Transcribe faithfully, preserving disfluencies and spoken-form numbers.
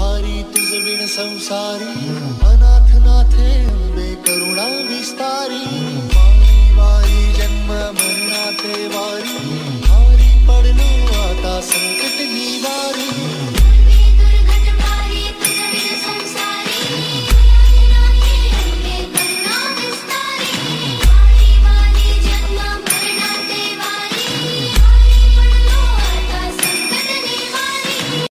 भारी तुझ बिन संसारी, अनाथ नाथे अंबे करुणा विस्तारी, वारी वारी जन्म मरणाचे वारी, भारी पडलो आता संकट निवारी.